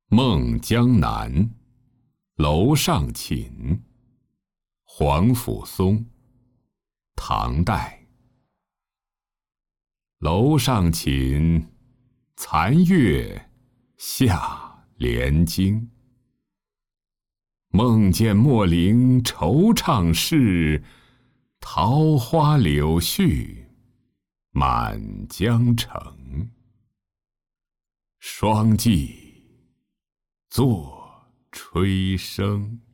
孟江南，楼上寝。黄甫松，唐代。楼上寝，残月下连津。梦见莫陵惆怅事，桃花柳絮满江城。双骑作吹笙。